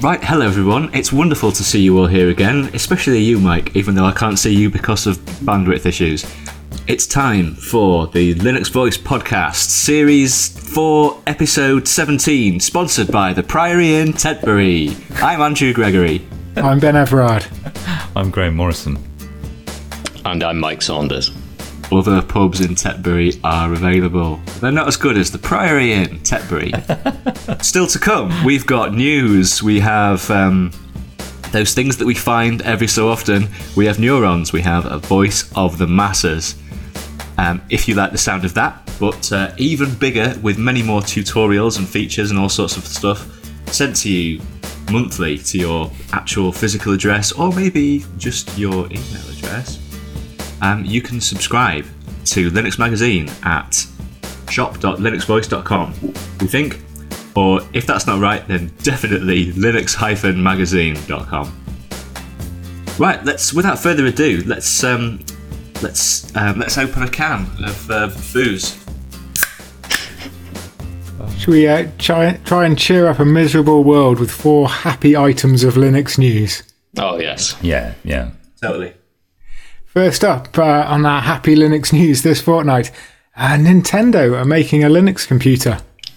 Right, hello everyone. It's wonderful to see you all here again, especially you, Mike, even though I can't see you because of bandwidth issues. It's time for the Linux Voice Podcast, Series 4, Episode 17, sponsored by the Priory in Tetbury. I'm Andrew Gregory. I'm Ben Everard. I'm Graham Morrison. And I'm Mike Saunders. Other pubs in Tetbury are available. They're not as good as the Priory in Tetbury. Still to come, we've got news. We have those things that we find every so often. We have neurons. We have a voice of the masses. If you like the sound of that, but even bigger with many more tutorials and features and all sorts of stuff sent to you monthly to your actual physical address or maybe just your email address. You can subscribe to Linux Magazine at shop.linuxvoice.com, we think. Or if that's not right, then definitely linux-magazine.com. Right, without further ado, let's open a can of booze. Should we try and cheer up a miserable world with 4 happy items of Linux news? Oh, yes. Yeah. Totally. First up, on our happy Linux news this fortnight, Nintendo are making a Linux computer.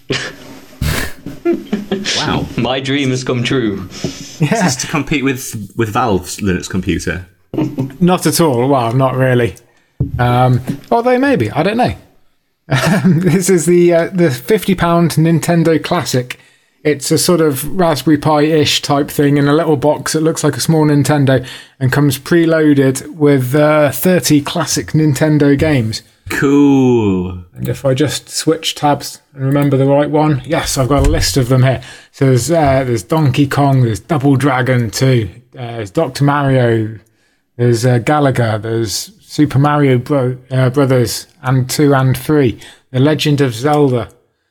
Wow. My dream has come true. Yeah. Is this to compete with Valve's Linux computer? Not at all. Well, not really. Although maybe, I don't know. This is the £50 Nintendo Classic. It's a sort of Raspberry Pi-ish type thing in a little box that looks like a small Nintendo and comes preloaded with 30 classic Nintendo games. Cool. And if I just switch tabs and remember the right one, yes, I've got a list of them here. So there's Donkey Kong, there's Double Dragon 2, there's Dr. Mario, there's Galaga, there's Super Mario Brothers and 2 and 3, The Legend of Zelda.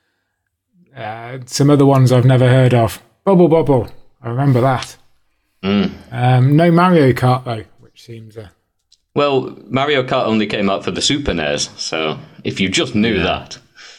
Some other ones I've never heard of. Bubble, I remember that. No Mario Kart though, which seems... Well, Mario Kart only came out for the Super NES, so if you just knew that.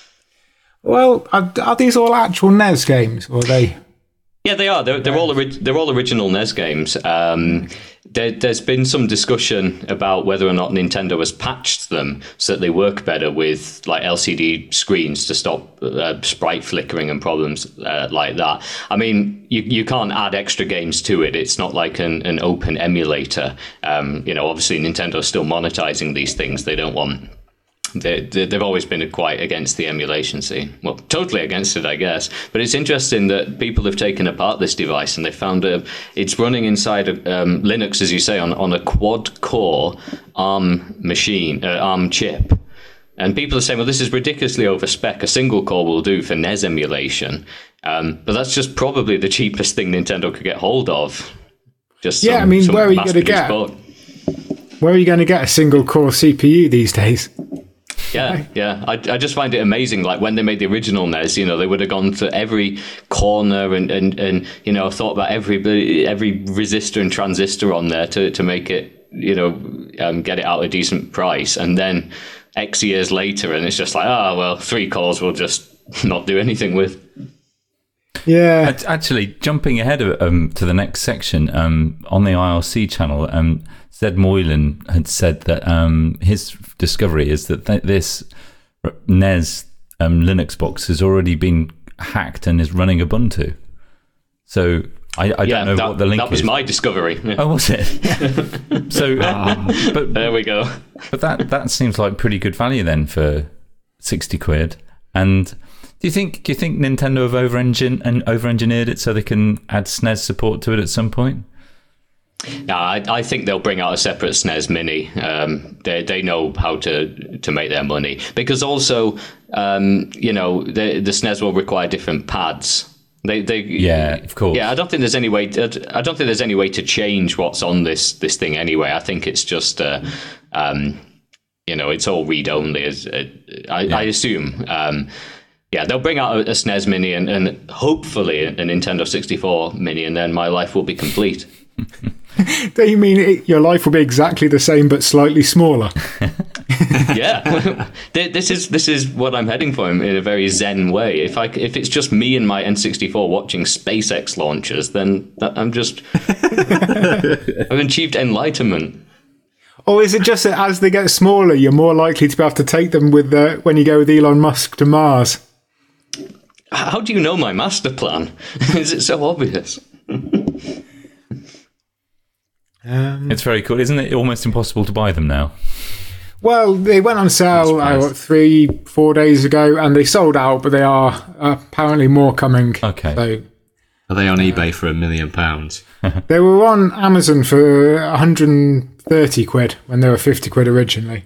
Well, are these all actual NES games, or are they... Yeah, they are. They're all original NES games. There's been some discussion about whether or not Nintendo has patched them so that they work better with like LCD screens to stop sprite flickering and problems like that. I mean, you can't add extra games to it. It's not like an open emulator. Obviously Nintendo's still monetizing these things. They don't want... They've always been quite against the emulation scene. Well, totally against it, I guess. But it's interesting that people have taken apart this device and they found it's running inside of Linux, as you say, on a quad-core ARM machine, ARM chip. And people are saying, well, this is ridiculously over-spec. A single core will do for NES emulation. But that's just probably the cheapest thing Nintendo could get hold of. Where are you going to get? Where are you going to get a single-core CPU these days? Yeah. I just find it amazing. Like when they made the original NES, they would have gone to every corner and thought about every resistor and transistor on there to make it, get it out a decent price. And then X years later, and it's just like, 3 cores we'll just not do anything with. Yeah. Actually, jumping ahead to the next section, on the IRC channel, Zed Moylan had said that his discovery is that this NES Linux box has already been hacked and is running Ubuntu. So I don't know what the link is. That was my discovery. Oh, was it? So, but there we go. But that seems like pretty good value then for £60. And do you think Nintendo have over-engineered it so they can add SNES support to it at some point? Yeah, I think they'll bring out a separate SNES Mini. They know how to make their money, because also, the SNES will require different pads. Yeah, of course. Yeah, I don't think there's any way. I don't think there's any way to change what's on this thing anyway. I think it's just, it's all read only. I assume. They'll bring out a SNES Mini and hopefully a Nintendo 64 Mini, and then my life will be complete. Do you mean your life will be exactly the same but slightly smaller? Yeah, this is what I'm heading for in a very zen way. If it's just me and my N64 watching SpaceX launches, then I've achieved enlightenment. Or is it just that as they get smaller, you're more likely to be able to take them with when you go with Elon Musk to Mars? How do you know my master plan? Is it so obvious? It's very cool. Isn't it almost impossible to buy them now? Well, they went on sale 3-4 days ago, and they sold out, but they are apparently more coming. Okay. So, Are they on eBay for £1 million? they were on Amazon for 130 quid when they were 50 quid originally.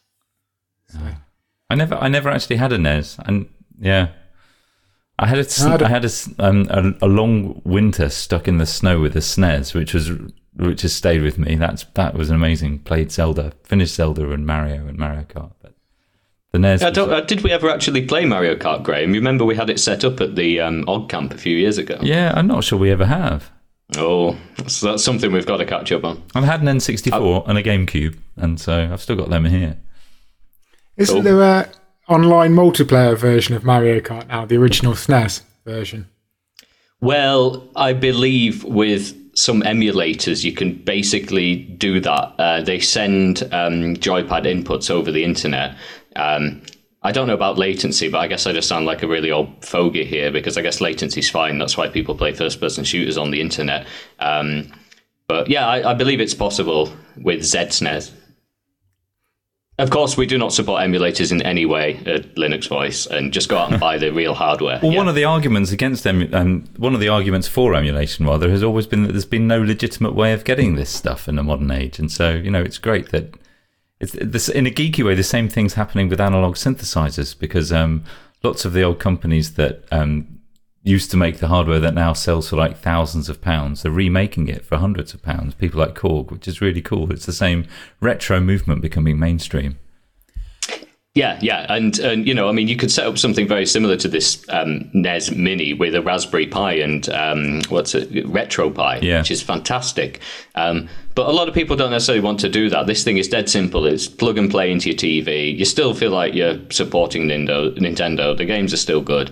I never actually had a NES, and yeah, I had a long winter stuck in the snow with a SNES, which has stayed with me. That was amazing. Played Zelda, finished Zelda and Mario Kart. But the NES. Did we ever actually play Mario Kart, Graham? You remember we had it set up at the Odd Camp a few years ago. Yeah, I'm not sure we ever have. Oh, so that's something we've got to catch up on. I've had an N64 and a GameCube, and so I've still got them here. Isn't there a online multiplayer version of Mario Kart now, the original SNES version? Well, I believe with some emulators, you can basically do that. They send joypad inputs over the internet. I don't know about latency, but I guess I just sound like a really old fogey here, because I guess latency's fine. That's why people play first-person shooters on the internet. But yeah, I believe it's possible with ZSNES. Of course, we do not support emulators in any way at Linux Voice, and just go out and buy the real hardware. Well, one of the arguments against one of the arguments for emulation, rather, has always been that there's been no legitimate way of getting this stuff in the modern age, and so it's great that it's this, in a geeky way. The same thing's happening with analog synthesizers, because lots of the old companies that used to make the hardware that now sells for like thousands of pounds are remaking it for hundreds of pounds. People like Korg, which is really cool. It's the same retro movement becoming mainstream. Yeah, and I mean, you could set up something very similar to this NES Mini with a Raspberry Pi and RetroPie, which is fantastic. But a lot of people don't necessarily want to do that. This thing is dead simple. It's plug and play into your TV. You still feel like you're supporting Nintendo. The games are still good.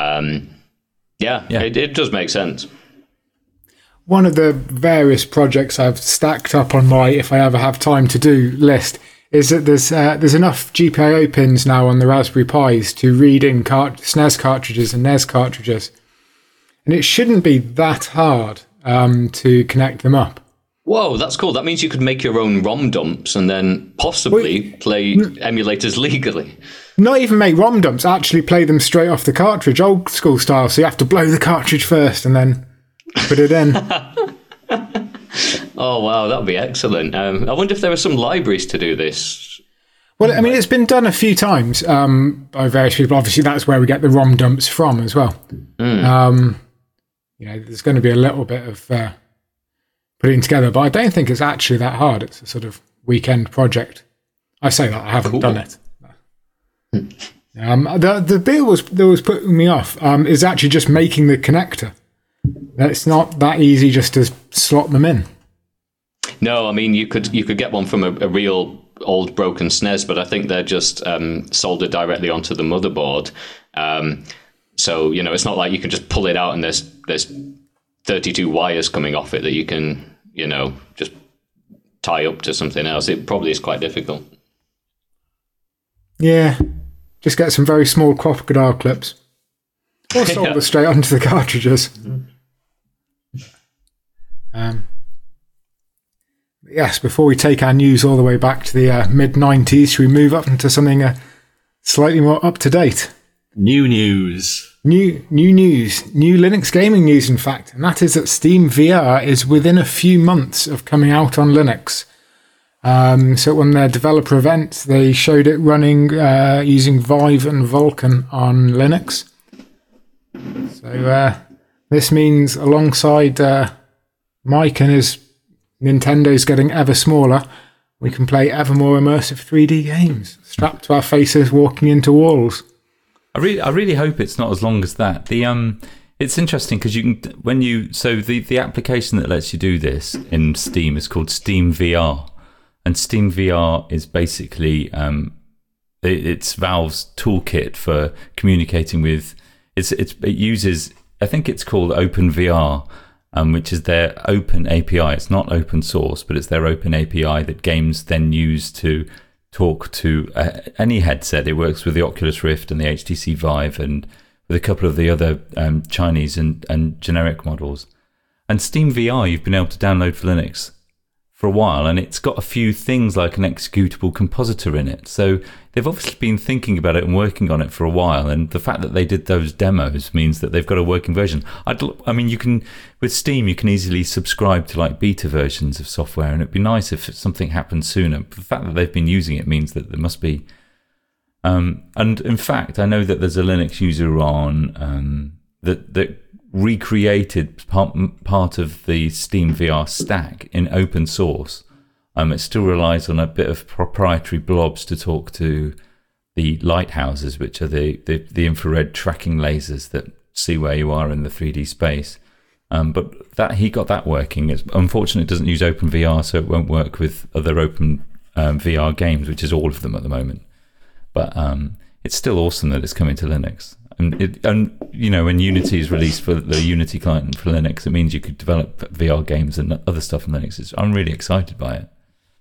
It does make sense. One of the various projects I've stacked up on my if I ever have time to do list is that there's enough GPIO pins now on the Raspberry Pis to read in SNES cartridges and NES cartridges. And it shouldn't be that hard to connect them up. Whoa, that's cool. That means you could make your own ROM dumps and then possibly play emulators legally. Not even make ROM dumps, actually play them straight off the cartridge, old school style. So you have to blow the cartridge first and then put it in. Oh, wow, that would be excellent. I wonder if there are some libraries to do this. Well, I mean, it's been done a few times by various people. Obviously, that's where we get the ROM dumps from as well. There's going to be a little bit of putting together, but I don't think it's actually that hard. It's a sort of weekend project. I say that, I haven't done it. The bit that was putting me off is actually just making the connector. It's not that easy just to slot them in. No, I mean, you could get one from a real old broken SNES, but I think they're just soldered directly onto the motherboard. So, it's not like you can just pull it out and there's 32 wires coming off it that you can, just tie up to something else. It probably is quite difficult. Yeah, just get some very small crocodile clips. Or solder straight onto the cartridges. Yes, before we take our news all the way back to the mid-90s, should we move up into something slightly more up-to-date? New news. New news. New Linux gaming news, in fact. And that is that Steam VR is within a few months of coming out on Linux. So on their developer event, they showed it running using Vive and Vulkan on Linux. So this means alongside Mike and his Nintendo's getting ever smaller, we can play ever more immersive 3D games strapped to our faces walking into walls. I really hope it's not as long as that. It's interesting because the application that lets you do this in Steam is called Steam VR, And Steam VR is basically it's Valve's toolkit for communicating with. It uses, I think it's called OpenVR, which is their open API. It's not open source, but it's their open API that games then use to talk to any headset. It works with the Oculus Rift and the HTC Vive and with a couple of the other Chinese and generic models. And Steam VR, you've been able to download for Linux for a while, and it's got a few things like an executable compositor in it. So they've obviously been thinking about it and working on it for a while, and the fact that they did those demos means that they've got a working version. I mean, you can, with Steam, you can easily subscribe to like beta versions of software, and it'd be nice if something happened sooner. But the fact that they've been using it means that there must be. And in fact, I know that there's a Linux user on that recreated part of the Steam VR stack in open source. It still relies on a bit of proprietary blobs to talk to the lighthouses, which are the infrared tracking lasers that see where you are in the 3D space. But that he got that working. Unfortunately, it doesn't use OpenVR, so it won't work with other open VR games, which is all of them at the moment. But it's still awesome that it's coming to Linux. And you know, when Unity is released for the Unity client for Linux, it means you could develop VR games and other stuff in Linux. I'm really excited by it.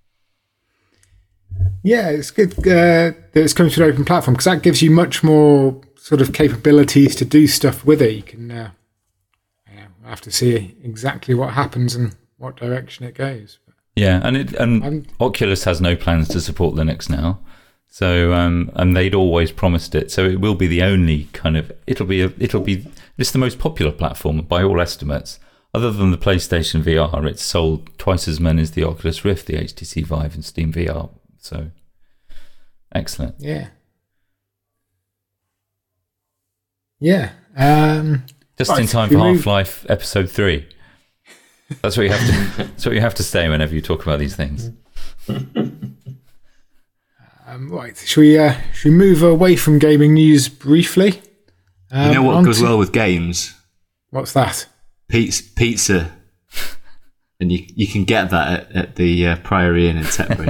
Yeah, it's good that it's coming to an open platform, because that gives you much more sort of capabilities to do stuff with it. You can have to see exactly what happens and what direction it goes. Yeah, and Oculus has no plans to support Linux now. So and they'd always promised it. So it will be the only kind of it's the most popular platform by all estimates. Other than the PlayStation VR, it's sold twice as many as the Oculus Rift, the HTC Vive, and Steam VR. So excellent. Yeah. Yeah. Just in time for Half-Life Episode 3. That's what you have to. That's what you have to say whenever you talk about these things. Right, should we move away from gaming news briefly? You know what goes well with games? What's that? Pizza. And you can get that at the Priory Inn in Tetbury.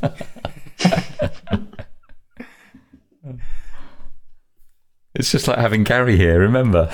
It's just like having Gary here, remember?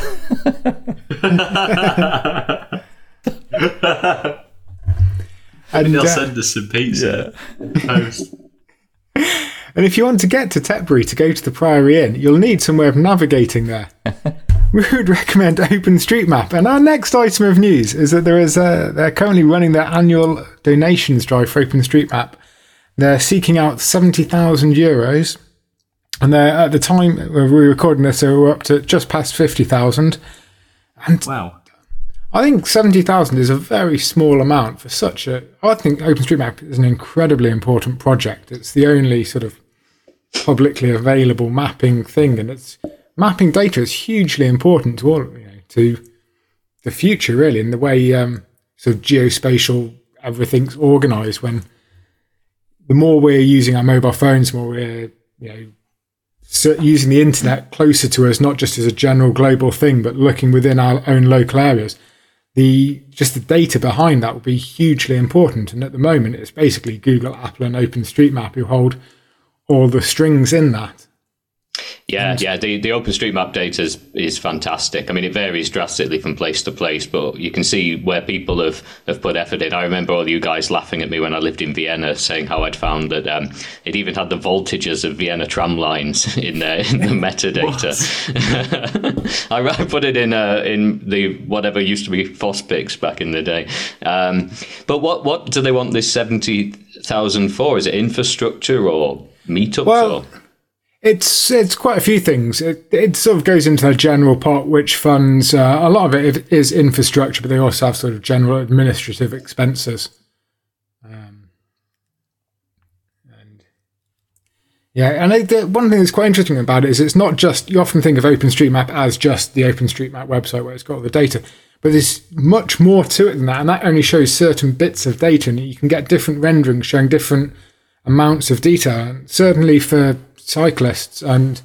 And they'll send us some pizza. Post. And if you want to get to Tetbury to go to the Priory Inn, you'll need some way of navigating there. We would recommend OpenStreetMap. And our next item of news is that they're currently running their annual donations drive for OpenStreetMap. They're seeking out €70,000. And they're, at the time we're recording this, they were up to just past 50,000. And wow. I think 70,000 is a very small amount for such a... I think OpenStreetMap is an incredibly important project. It's the only sort of publicly available mapping thing, and it's mapping data is hugely important to all, to the future, really, in the way sort of geospatial everything's organised. When the more we're using our mobile phones, the more we're using the internet closer to us, not just as a general global thing, but looking within our own local areas. The data behind that will be hugely important. And at the moment, it's basically Google, Apple, and OpenStreetMap who hold all the strings in that. Yeah. The OpenStreetMap data is fantastic. I mean, it varies drastically from place to place, but you can see where people have put effort in. I remember all you guys laughing at me when I lived in Vienna, saying how I'd found that it even had the voltages of Vienna tram lines in the metadata. I put it in the whatever used to be FOSPIX back in the day. But what do they want this 70,000 for? Is it infrastructure or meetups? Well, It's quite a few things. It sort of goes into a general pot which funds a lot of it is infrastructure, but they also have sort of general administrative expenses. One thing that's quite interesting about it is it's not just, you often think of OpenStreetMap as just the OpenStreetMap website where it's got all the data, but there's much more to it than that, and that only shows certain bits of data, and you can get different renderings showing different amounts of detail. And certainly for cyclists, and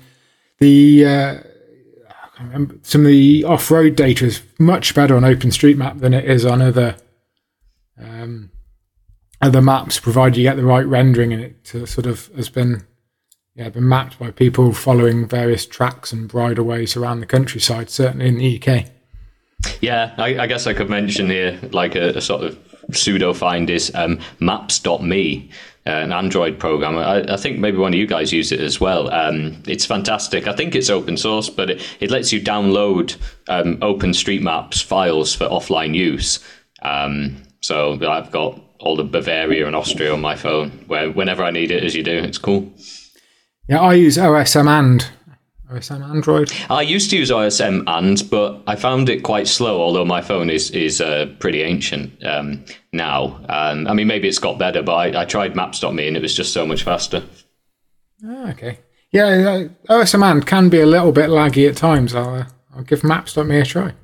some of the off-road data is much better on OpenStreetMap than it is on other other maps, provided you get the right rendering, and it sort of has been mapped by people following various tracks and bridleways around the countryside, certainly in the UK. Yeah, I guess I could mention here like a sort of pseudo find is maps.me, an Android program. I think maybe one of you guys use it as well. It's fantastic. I think it's open source, but it lets you download OpenStreetMaps files for offline use. So I've got all the Bavaria and Austria on my phone whenever I need it, as you do. It's cool. Yeah, I use OSM Android. I used to use OSM but I found it quite slow, although my phone is pretty ancient now. I mean, maybe it's got better, but I tried Maps.me and it was just so much faster. Oh, okay. Yeah, OSM And can be a little bit laggy at times. I'll give Maps.me a try.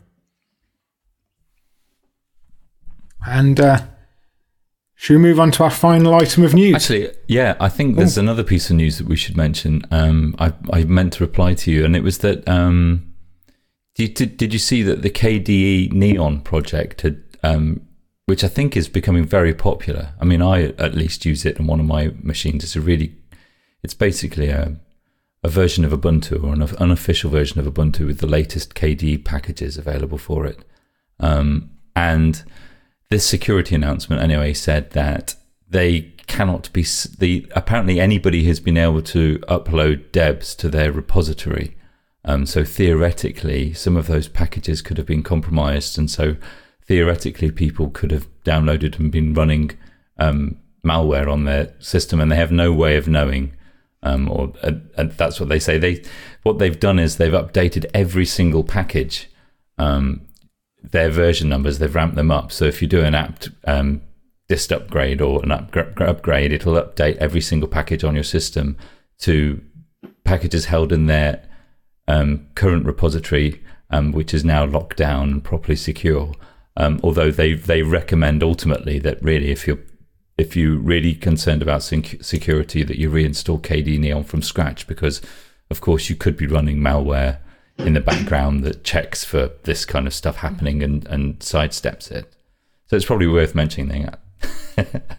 And should we move on to our final item of news? Actually, yeah, I think there's another piece of news that we should mention. I meant to reply to you, and it was that did you see that the KDE Neon project had, which I think is becoming very popular. I mean, I at least use it on one of my machines. It's basically a version of Ubuntu, or an unofficial version of Ubuntu with the latest KDE packages available for it. And this security announcement, anyway, said that they cannot be. Apparently, anybody has been able to upload debs to their repository. So theoretically, some of those packages could have been compromised, and so theoretically, people could have downloaded and been running malware on their system, and they have no way of knowing. And that's what they say. What they've done is they've updated every single package. Their version numbers, they've ramped them up. So if you do an apt dist upgrade or an upgrade, it'll update every single package on your system to packages held in their current repository, which is now locked down and properly secure. Although they recommend ultimately that really, if you're really concerned about security, that you reinstall KDE Neon from scratch, because of course you could be running malware in the background that checks for this kind of stuff happening and sidesteps it. So it's probably worth mentioning that.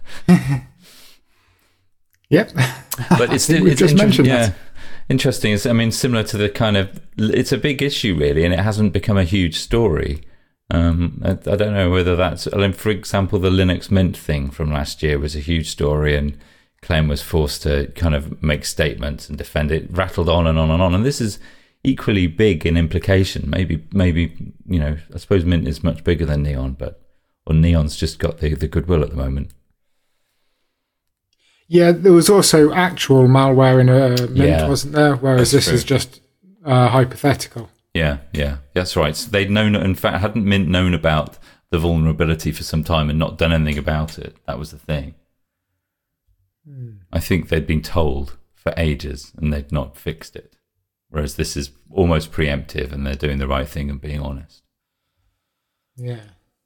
Yep. But it's just mentioned that. Interesting. I mean, similar to the kind of, it's a big issue really, and it hasn't become a huge story. I don't know whether that's, for example, the Linux Mint thing from last year was a huge story, and Clem was forced to kind of make statements and defend it, rattled on and on and on. And this is equally big in implication. Maybe I suppose Mint is much bigger than Neon, or Neon's just got the goodwill at the moment. Yeah, there was also actual malware in Mint, wasn't there? Whereas this is just hypothetical. Yeah, that's right. So they'd known, in fact, hadn't Mint known about the vulnerability for some time and not done anything about it? That was the thing. I think they'd been told for ages and they'd not fixed it. Whereas this is almost preemptive and they're doing the right thing and being honest. Yeah.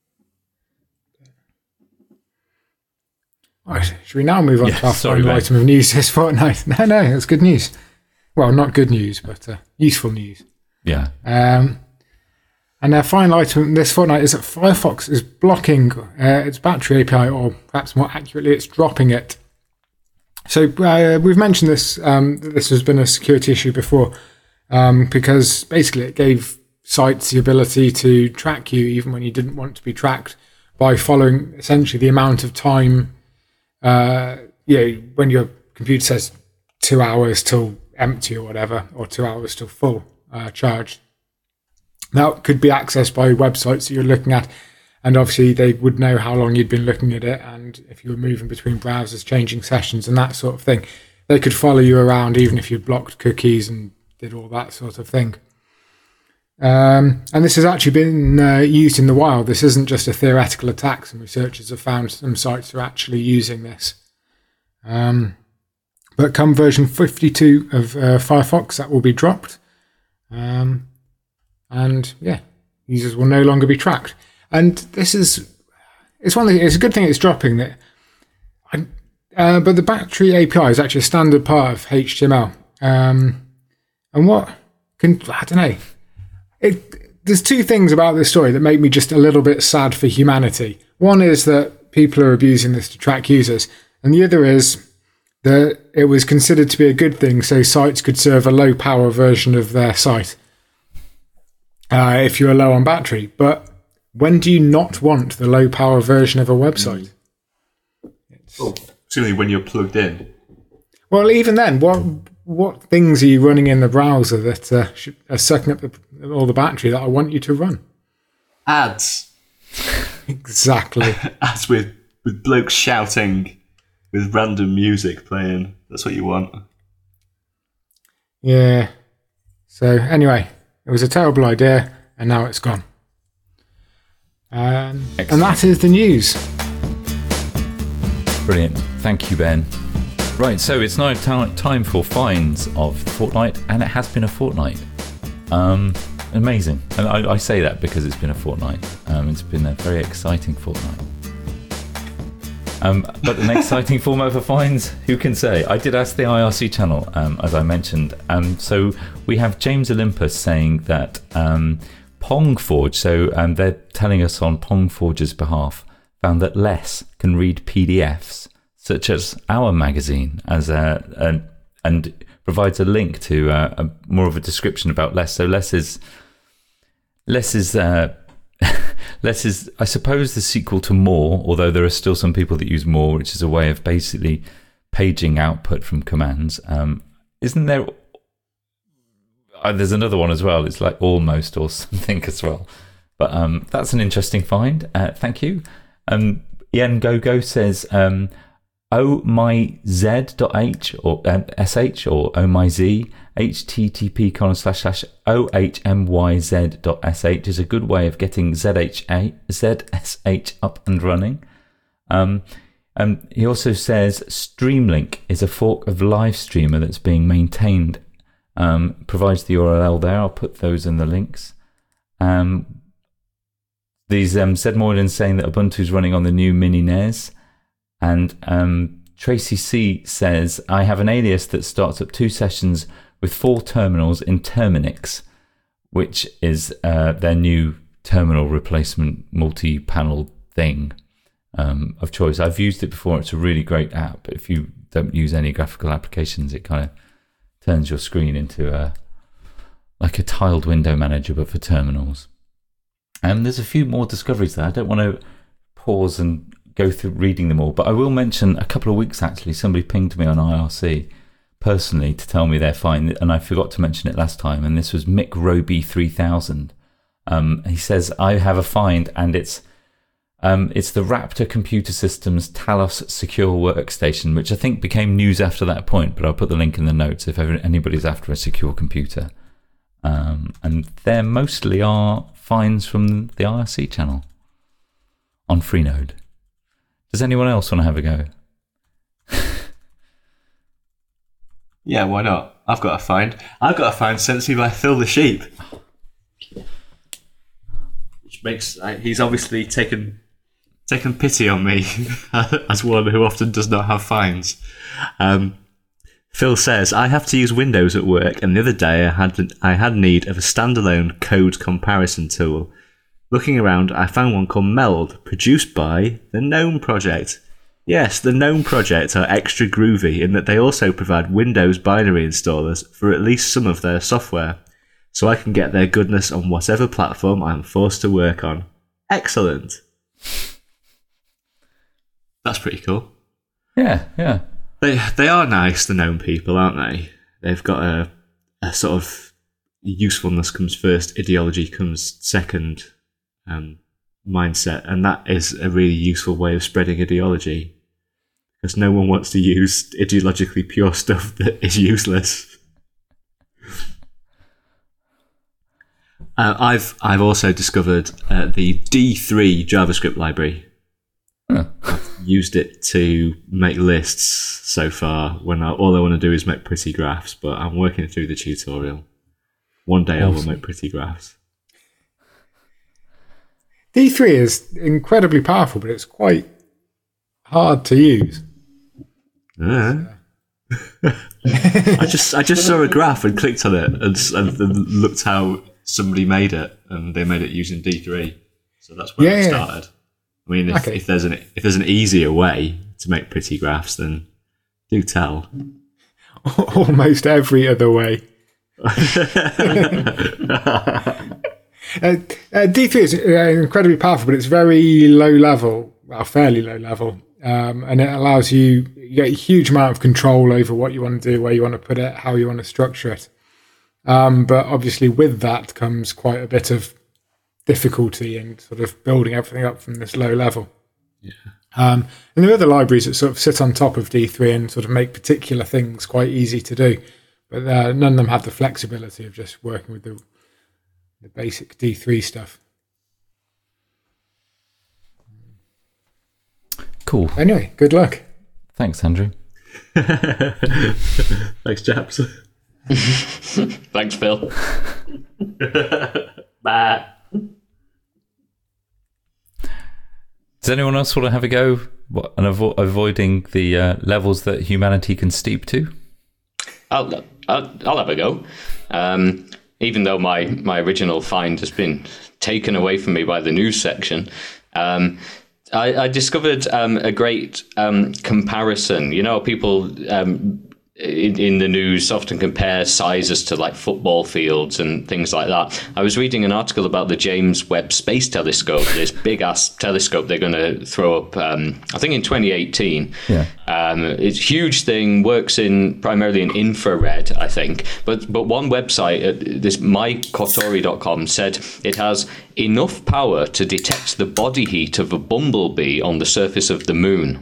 Right, should we now move on to our final item of news this fortnight? No, it's good news. Well, not good news, but useful news. Yeah. And our final item this fortnight is that Firefox is blocking its battery API, or perhaps more accurately, it's dropping it. So we've mentioned this. This has been a security issue before, because basically it gave sites the ability to track you even when you didn't want to be tracked, by following essentially the amount of time. When your computer says 2 hours till empty or whatever, or 2 hours till full charged, that could be accessed by websites that you're looking at, and obviously they would know how long you'd been looking at it, and if you were moving between browsers, changing sessions and that sort of thing. They could follow you around even if you blocked cookies and did all that sort of thing. And this has actually been used in the wild. This isn't just a theoretical attack. Some researchers have found some sites are actually using this. But come version 52 of Firefox, that will be dropped. Users will no longer be tracked. And this is, it's a good thing it's dropping that. But the battery API is actually a standard part of HTML. I don't know. There's two things about this story that make me just a little bit sad for humanity. One is that people are abusing this to track users, and the other is that it was considered to be a good thing, so sites could serve a low power version of their site if you were low on battery. But when do you not want the low power version of a website? Certainly when you're plugged in. Well, even then, what things are you running in the browser that are sucking up all the battery that I want you to run? Ads. Exactly. Ads with blokes shouting, with random music playing. That's what you want. Yeah. So anyway, it was a terrible idea, and now it's gone. And that is the news. Brilliant. Thank you, Ben. Right, so it's now time for finds of the fortnight, and it has been a fortnight. Amazing. And I say that because it's been a fortnight. It's been a very exciting fortnight. But an exciting format for finds, who can say? I did ask the IRC channel, as I mentioned. So we have James Olympus saying that Pongforge, so they're telling us on Pongforge's behalf, found that Less can read PDFs, such as our magazine, and provides a link to more of a description about Less. So Less is Less is, I suppose, the sequel to More, although there are still some people that use More, which is a way of basically paging output from commands. Isn't there? There's another one as well. It's like Almost or something as well. But that's an interesting find. Thank you. Ian Gogo says, oh my z.h or sh or oh my z http://ohmyz.sh is a good way of getting ZSH up and running. He also says Streamlink is a fork of Livestreamer that's being maintained. Provides the URL there. I'll put those in the links. These Zed Moylan saying that Ubuntu's running on the new Mini NES. And Tracy C says, I have an alias that starts up 2 sessions with 4 terminals in Terminix, which is their new terminal replacement multi-panel thing of choice. I've used it before. It's a really great app. If you don't use any graphical applications, it kind of turns your screen into like a tiled window manager, but for terminals. And there's a few more discoveries there. I don't want to pause and go through reading them all, but I will mention a couple of weeks actually somebody pinged me on IRC personally to tell me their find, and I forgot to mention it last time, and this was Mick Roby 3000. He says, I have a find, and it's the Raptor Computer Systems Talos Secure Workstation, which I think became news after that point, but I'll put the link in the notes if anybody's after a secure computer. And there mostly are finds from the IRC channel on Freenode. Does anyone else want to have a go? Yeah, why not? I've got a find. I've got a find sent to me by Phil the Sheep. Which makes... he's obviously taken pity on me as one who often does not have finds. Phil says, I have to use Windows at work, and the other day I had need of a standalone code comparison tool. Looking around, I found one called Meld, produced by the GNOME Project. Yes, the GNOME Project are extra groovy in that they also provide Windows binary installers for at least some of their software, so I can get their goodness on whatever platform I'm forced to work on. Excellent. That's pretty cool. Yeah. They are nice, the GNOME people, aren't they? They've got a sort of usefulness comes first, ideology comes second mindset, and that is a really useful way of spreading ideology, because no one wants to use ideologically pure stuff that is useless. I've also discovered the D3 JavaScript library. Huh. I've used it to make lists so far when all I want to do is make pretty graphs, but I'm working through the tutorial. One day I will make pretty graphs. D3 is incredibly powerful, but it's quite hard to use. I just saw a graph and clicked on it and looked how somebody made it, and they made it using D3. So that's where I started. I mean, if there's an easier way to make pretty graphs, then do tell. Almost every other way. D3 is incredibly powerful, but it's very low level, well, fairly low level, and it allows you get a huge amount of control over what you want to do, where you want to put it, how you want to structure it. But obviously, with that comes quite a bit of difficulty in sort of building everything up from this low level. Yeah. And there are other libraries that sort of sit on top of D3 and sort of make particular things quite easy to do, but none of them have the flexibility of just working with the basic D3 stuff. Cool. Anyway, good luck. Thanks, Andrew. Thanks, chaps. Thanks, Phil. Bye. Does anyone else want to have a go and avoiding the levels that humanity can steep to? I'll have a go. Even though my original find has been taken away from me by the news section, I discovered a great comparison. You know, people in the news often compare sizes to like football fields and things like that. I was reading an article about the James Webb Space Telescope, this big ass telescope they're going to throw up, I think in 2018. Yeah. It's a huge thing, works primarily in infrared, I think. But one website, this mykotori.com, said it has enough power to detect the body heat of a bumblebee on the surface of the moon.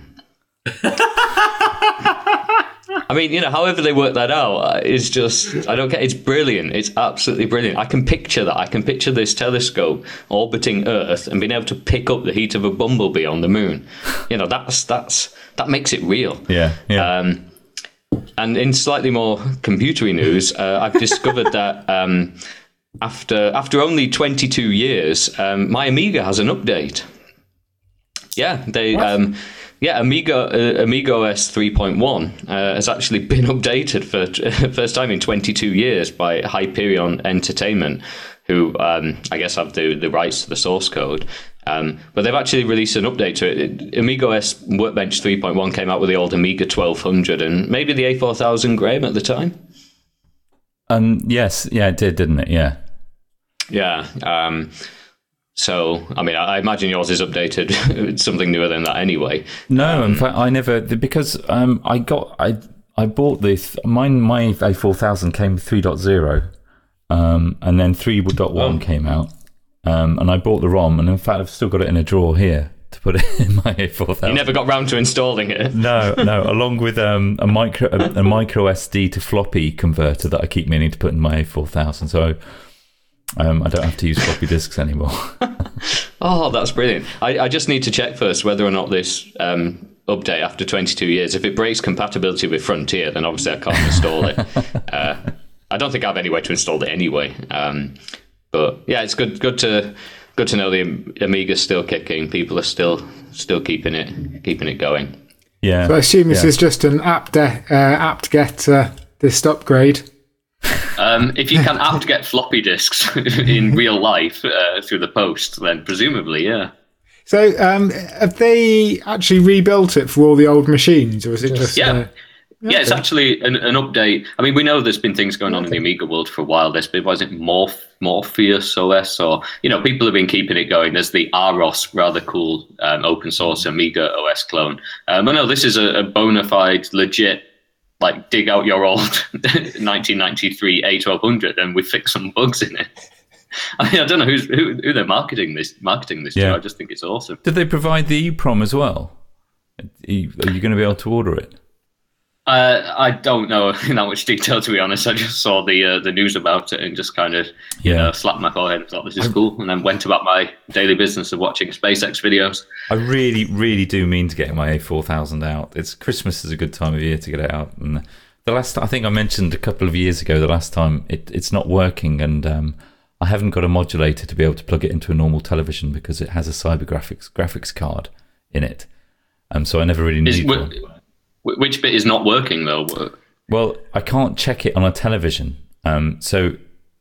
I mean, you know, however they work that out is just, I don't get, it's brilliant. It's absolutely brilliant. I can picture that. I can picture this telescope orbiting Earth and being able to pick up the heat of a bumblebee on the moon. You know, that makes it real. Yeah. And in slightly more computery news, I've discovered that after only 22 years, my Amiga has an update. Yeah, Amiga OS 3.1 has actually been updated for first time in 22 years by Hyperion Entertainment, who I guess have the rights to the source code. But they've actually released an update to it. Amiga OS Workbench 3.1 came out with the old Amiga 1200 and maybe the A4000, Graham, at the time? Yes, yeah, it did, didn't it? Yeah. Yeah. So, I mean, I imagine yours is updated with something newer than that anyway. No, in fact, I never, because I bought this, my A4000 came 3.0, and then 3.1 came out, and I bought the ROM, and in fact, I've still got it in a drawer here to put it in my A4000. You never got round to installing it? No, along with a micro SD to floppy converter that I keep meaning to put in my A4000, so I don't have to use floppy disks anymore. Oh, that's brilliant. I just need to check first whether or not this update after 22 years, if it breaks compatibility with Frontier, then obviously I can't install it. I don't think I have any way to install it anyway. But yeah, it's good to know the Amiga's still kicking. People are still keeping it going. Yeah. So I assume this is just an apt-get dist upgrade. If you can apt-get floppy disks in real life through the post, then presumably, yeah. So have they actually rebuilt it for all the old machines, or is it just... Yeah, it's actually an update. I mean, we know there's been things going on in the Amiga world for a while. There's been, was it Morpheus OS, or, you know, people have been keeping it going. There's the Aros, rather cool open source Amiga OS clone. But no, this is a bona fide, legit, like, dig out your old 1993 A1200 and we fix some bugs in it. I mean, I don't know who they're marketing this to. I just think it's awesome. Did they provide the EEPROM as well? Are you going to be able to order it? I don't know in that much detail, to be honest. I just saw the news about it and just kind of slapped my forehead and thought this is cool, and then went about my daily business of watching SpaceX videos. I really, really do mean to get my A4000 out. Christmas is a good time of year to get it out. And the last, I think I mentioned a couple of years ago, the last time it's not working, and I haven't got a modulator to be able to plug it into a normal television because it has a graphics card in it. So I never really need one. Which bit is not working, though? Well, I can't check it on a television. So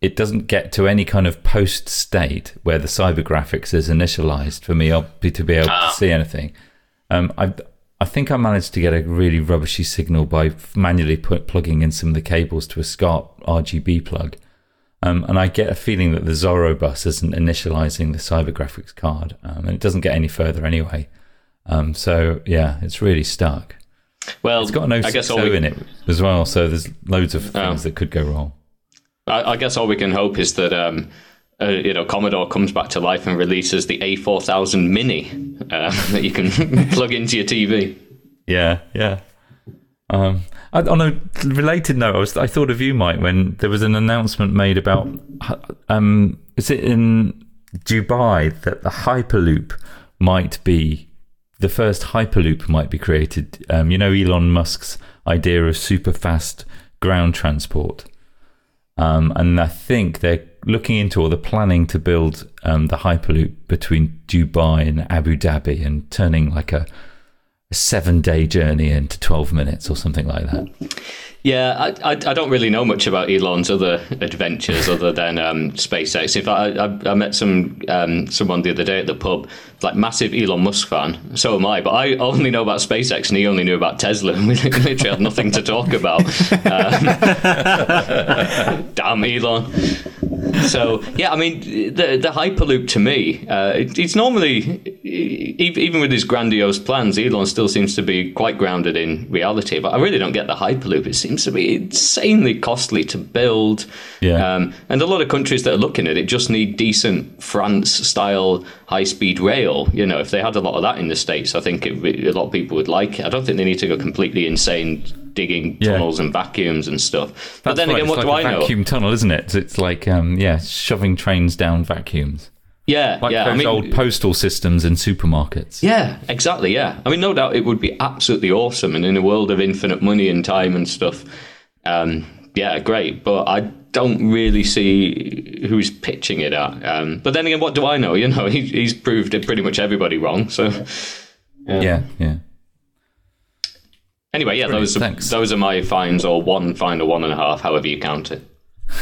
it doesn't get to any kind of post state where the cyber graphics is initialized for me to be able to see anything. I think I managed to get a really rubbishy signal by manually plugging in some of the cables to a SCART RGB plug. And I get a feeling that the Zorro bus isn't initializing the cyber graphics card, and it doesn't get any further anyway. So yeah, it's really stuck. Well, it's got no 6.0 in it as well, so there's loads of things that could go wrong. I guess all we can hope is that Commodore comes back to life and releases the A4000 Mini that you can plug into your TV. Yeah. On a related note, I thought of you, Mike, when there was an announcement made about is it in Dubai that the Hyperloop might be the first Hyperloop might be created. Elon Musk's idea of super fast ground transport. And I think they're looking into, or they're planning to build the Hyperloop between Dubai and Abu Dhabi and turning like a 7-day journey into 12 minutes or something like that. Yeah, I don't really know much about Elon's other adventures other than SpaceX. In fact, I met someone the other day at the pub, like massive Elon Musk fan. So am I, but I only know about SpaceX and he only knew about Tesla. We literally had nothing to talk about. Damn Elon. So yeah, I mean the Hyperloop to me, it's normally, even with his grandiose plans, Elon still seems to be quite grounded in reality. But I really don't get the Hyperloop. It seems to be insanely costly to build. Yeah. And a lot of countries that are looking at it just need decent France-style high-speed rail. If they had a lot of that in the States, I think a lot of people would like it. I don't think they need to go completely insane digging tunnels and vacuums and stuff. But then again, what do I know? Vacuum tunnel, isn't it? It's like shoving trains down vacuums. Yeah, like those old postal systems in supermarkets. Yeah, exactly. Yeah, I mean, no doubt it would be absolutely awesome, and in a world of infinite money and time and stuff, great. But I don't really see who's pitching it at. But then again, what do I know? He's proved pretty much everybody wrong. So yeah. Anyway, yeah, those are my fines, or one fine or 1.5, however you count it.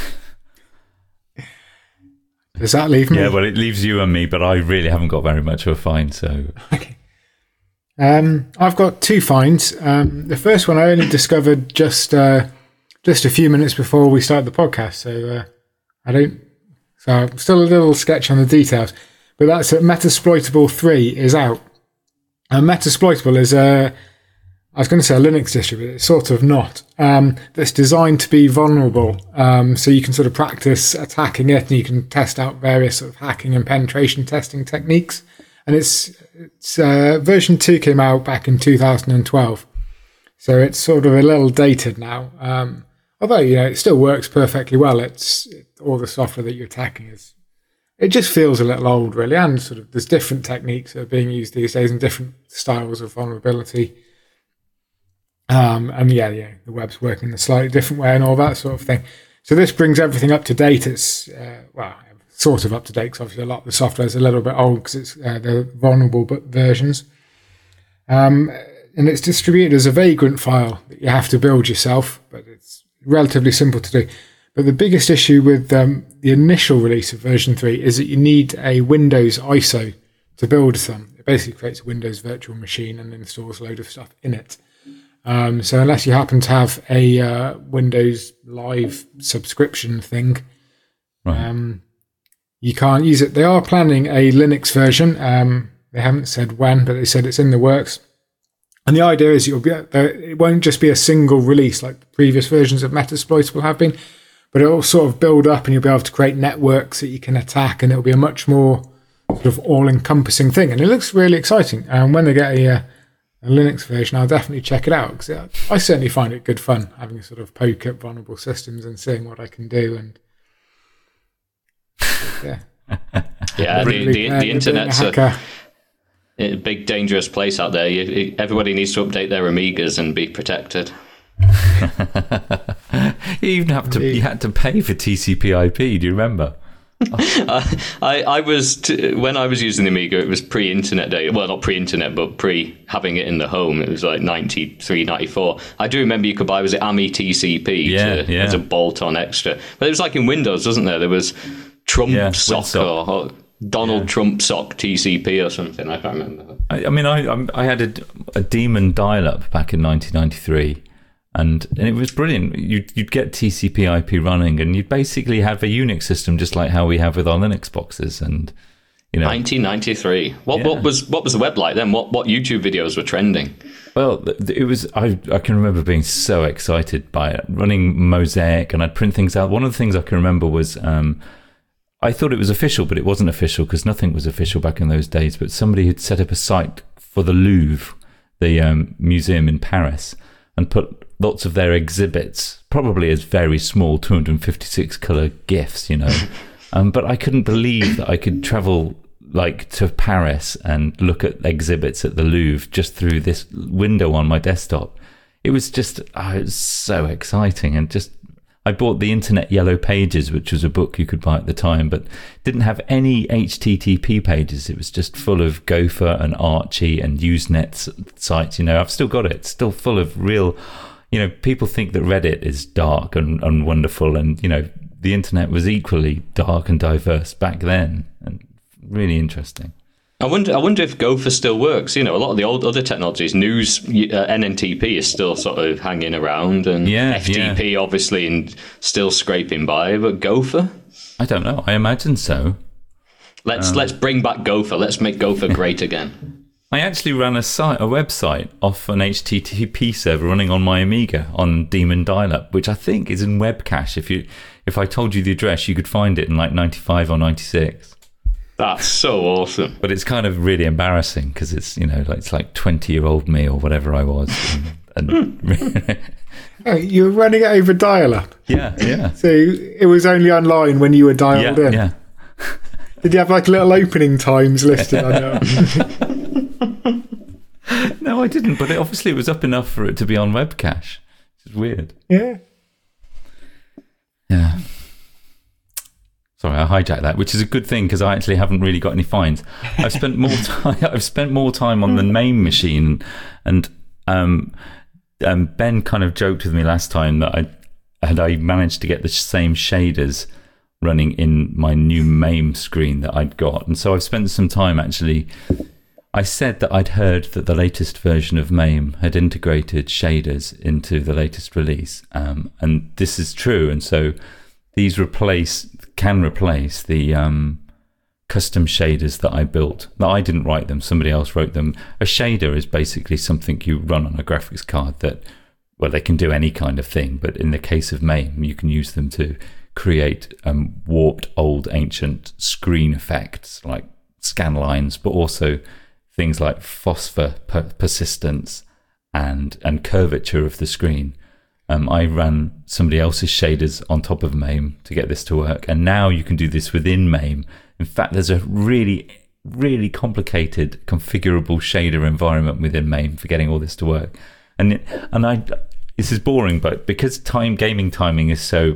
Does that leave me? Yeah, well, it leaves you and me, but I really haven't got very much of a fine, so... Okay. I've got 2 fines. The first one I only discovered just a few minutes before we started the podcast, so I'm still a little sketch on the details. But that's that Metasploitable 3 is out. Metasploitable is I was going to say a Linux distro, but it's sort of not. That's designed to be vulnerable, so you can sort of practice attacking it, and you can test out various sort of hacking and penetration testing techniques. And it's version 2 came out back in 2012, so it's sort of a little dated now. Although it still works perfectly well. All the software that you're attacking it just feels a little old, really. And sort of there's different techniques that are being used these days and different styles of vulnerability. The web's working in a slightly different way and all that sort of thing. So this brings everything up to date. It's, sort of up to date, because obviously a lot of the software is a little bit old because it's they're vulnerable versions. And it's distributed as a Vagrant file that you have to build yourself, but it's relatively simple to do. But the biggest issue with the initial release of version 3 is that you need a Windows ISO to build some. It basically creates a Windows virtual machine and installs a load of stuff in it. So unless you happen to have a Windows Live subscription thing, right, you can't use it. They are planning a Linux version. They haven't said when, but they said it's in the works. And the idea is it won't just be a single release like the previous versions of Metasploitable have been, but it'll sort of build up, and you'll be able to create networks that you can attack, and it'll be a much more sort of all-encompassing thing. And it looks really exciting. And when they get a Linux version, I'll definitely check it out, because I certainly find it good fun having a sort of poke at vulnerable systems and seeing what I can do. And the internet's a big dangerous place out there. Everybody needs to update their Amigas and be protected. You had to pay for TCP/IP. Do you remember? I was when I was using the Amiga, it was pre-internet day. Well, not pre-internet, but having it in the home. It was like 93, 94. I do remember you could buy, was it AMI TCP as a bolt-on extra. But it was like in Windows, wasn't there? There was Trump Sock or Donald Trump Sock TCP or something. I can't remember. I had a Daemon dial-up back in 1993. And it was brilliant. You'd get TCP/IP running, and you'd basically have a Unix system, just like how we have with our Linux boxes. And 1993. What was the web like then? What YouTube videos were trending? Well, it was. I can remember being so excited by it, running Mosaic, and I'd print things out. One of the things I can remember was I thought it was official, but it wasn't official because nothing was official back in those days. But somebody had set up a site for the Louvre, the museum in Paris, and put lots of their exhibits, probably as very small 256 colour GIFs, but I couldn't believe that I could travel to Paris and look at exhibits at the Louvre just through this window on my desktop. It was just, it was so exciting. And I bought the Internet Yellow Pages, which was a book you could buy at the time, but didn't have any HTTP pages. It was just full of Gopher and Archie and Usenet sites. I've still got it. It's still full of real, people think that Reddit is dark and wonderful, and, the internet was equally dark and diverse back then, and really interesting. I wonder if Gopher still works. A lot of the old other technologies, News, NNTP is still sort of hanging around, and FTP obviously and still scraping by. But Gopher, I don't know. I imagine so. Let's bring back Gopher. Let's make Gopher great again. I actually ran a website off an HTTP server running on my Amiga on Daemon dial-up, which I think is in webcache. If I told you the address, you could find it in like 95 or 96. That's so awesome. But it's kind of really embarrassing because it's, it's like 20-year-old me or whatever I was. Oh, you were running it over dial-up? Yeah. So it was only online when you were dialed in? Yeah. Did you have little opening times listed on it? No, I didn't, but it was up enough for it to be on webcache. It's weird. Yeah. Sorry, I hijacked that, which is a good thing because I actually haven't really got any fines. I've spent more time on the MAME machine, and Ben kind of joked with me last time that I managed to get the same shaders running in my new MAME screen that I'd got, and so I've spent some time actually. I said that I'd heard that the latest version of MAME had integrated shaders into the latest release, and this is true, and so these can replace the custom shaders that I built. Now, I didn't write them, somebody else wrote them. A shader is basically something you run on a graphics card that, well, they can do any kind of thing, but in the case of MAME, you can use them to create warped, old, ancient screen effects like scan lines, but also things like phosphor persistence and curvature of the screen. I ran somebody else's shaders on top of MAME to get this to work, and now you can do this within MAME. In fact, there's a really, really complicated configurable shader environment within MAME for getting all this to work. And this is boring, but because gaming timing is so,